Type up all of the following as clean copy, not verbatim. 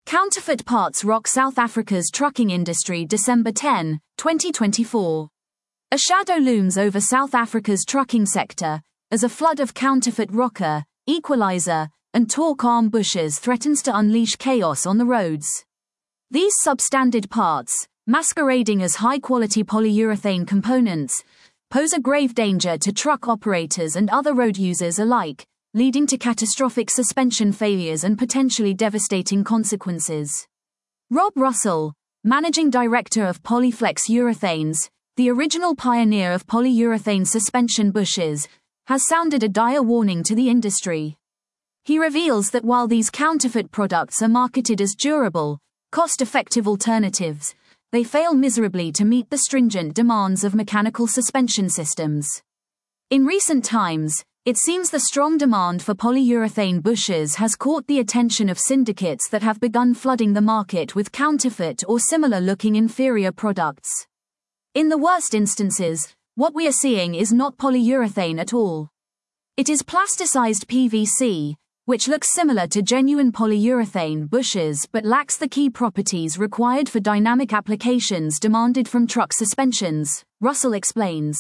Counterfeit parts rock South Africa's trucking industry. December 10, 2024. A shadow looms over South Africa's trucking sector as a flood of counterfeit rocker, equalizer, and torque arm bushes threatens to unleash chaos on the roads. These substandard parts, masquerading as high-quality polyurethane components, pose a grave danger to truck operators and other road users alike, leading to catastrophic suspension failures and potentially devastating consequences. Rob Russell, Managing Director of Polyflex Urethanes, the original pioneer of polyurethane suspension bushes, has sounded a dire warning to the industry. He reveals that while these counterfeit products are marketed as durable, cost-effective alternatives, they fail miserably to meet the stringent demands of mechanical suspension systems. In recent times, it seems the strong demand for polyurethane bushes has caught the attention of syndicates that have begun flooding the market with counterfeit or similar-looking inferior products. In the worst instances, what we are seeing is not polyurethane at all. It is plasticized PVC, which looks similar to genuine polyurethane bushes but lacks the key properties required for dynamic applications demanded from truck suspensions, Russell explains.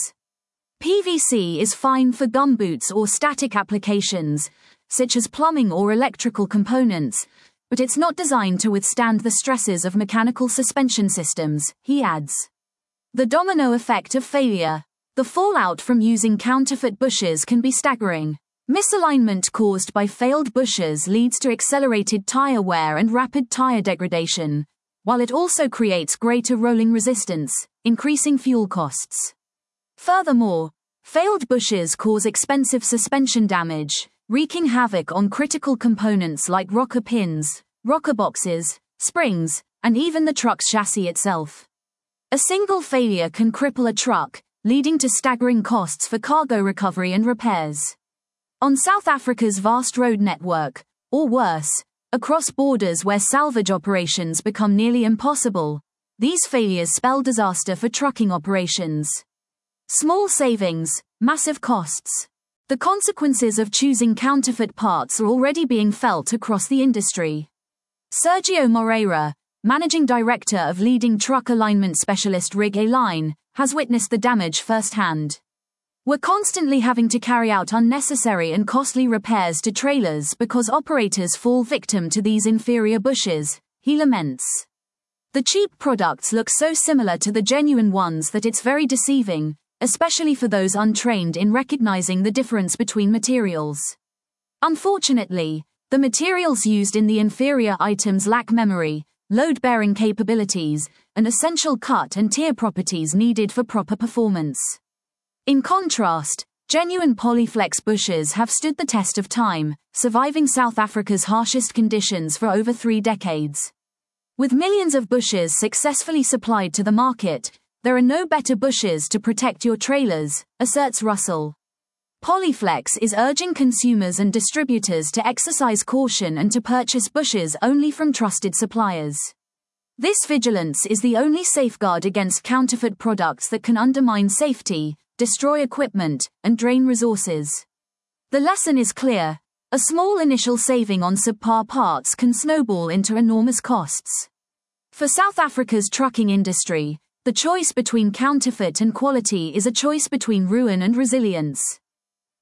PVC is fine for gumboots or static applications, such as plumbing or electrical components, but it's not designed to withstand the stresses of mechanical suspension systems, he adds. The domino effect of failure. The fallout from using counterfeit bushes can be staggering. Misalignment caused by failed bushes leads to accelerated tire wear and rapid tire degradation, while it also creates greater rolling resistance, increasing fuel costs. Furthermore, failed bushes cause expensive suspension damage, wreaking havoc on critical components like rocker pins, rocker boxes, springs, and even the truck's chassis itself. A single failure can cripple a truck, leading to staggering costs for cargo recovery and repairs. On South Africa's vast road network, or worse, across borders where salvage operations become nearly impossible, these failures spell disaster for trucking operations. Small savings, massive costs. The consequences of choosing counterfeit parts are already being felt across the industry. Sergio Moreira, Managing Director of leading truck alignment specialist Rig Align, has witnessed the damage firsthand. We're constantly having to carry out unnecessary and costly repairs to trailers because operators fall victim to these inferior bushes, he laments. The cheap products look so similar to the genuine ones that it's very deceiving, especially for those untrained in recognizing the difference between materials. Unfortunately, the materials used in the inferior items lack memory, load-bearing capabilities, and essential cut and tear properties needed for proper performance. In contrast, genuine Polyflex bushes have stood the test of time, surviving South Africa's harshest conditions for over 3 decades. With millions of bushes successfully supplied to the market, there are no better bushes to protect your trailers, asserts Russell. Polyflex is urging consumers and distributors to exercise caution and to purchase bushes only from trusted suppliers. This vigilance is the only safeguard against counterfeit products that can undermine safety, destroy equipment, and drain resources. The lesson is clear: a small initial saving on subpar parts can snowball into enormous costs. For South Africa's trucking industry, the choice between counterfeit and quality is a choice between ruin and resilience.